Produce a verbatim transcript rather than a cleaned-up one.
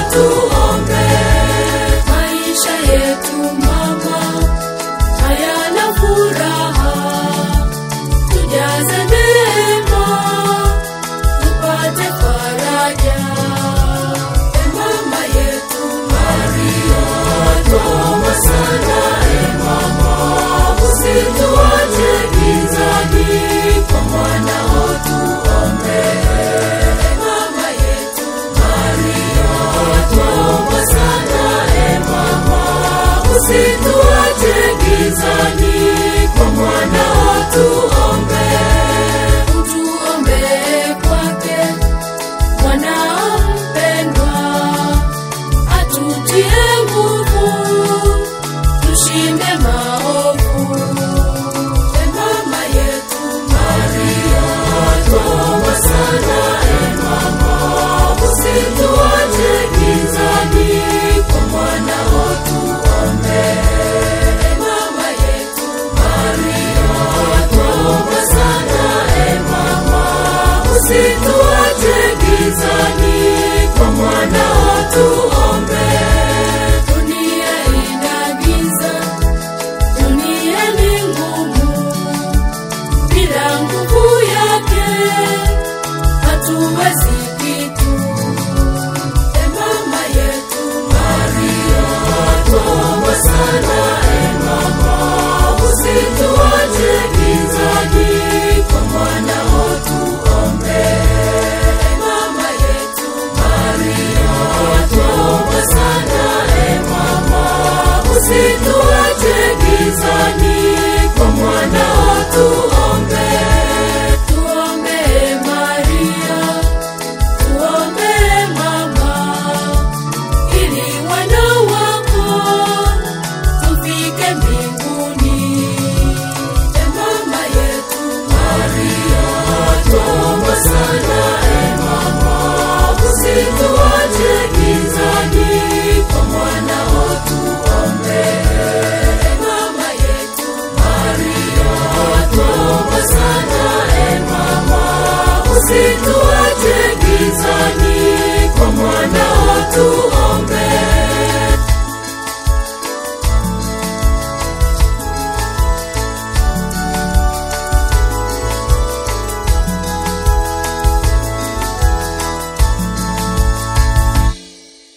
tuombe. Maisha yetu mama hayana furaha, tujaze neema tupate faraja. E mama yetu Maria, tuomba sana. E mama, usituache gizani, kwa mwanao tuombe. E mama yetu Maria, tuomba sana. E mama, usituache gizani, kwa mwanao tuombe. Tuombe kwake mwanao mpendwa, atutie nguvu tushinde maovu. E mama yetu Maria, tuomba sana. E mama, usituache gizani, kwa mwanao tuombe. E mama yetu Maria, tuomba sana. E mama, usituache gizani, kwa mwanao tuombe. Dunia ina giza, dunia ni ngumu, bila nguvu yake hatuwezi kitu. E mama yetu Maria, tuomba sana. E mama, usituache gizani, kwa mwanao tuombe. E mama yetu Maria, tuomba sana. E mama, usituache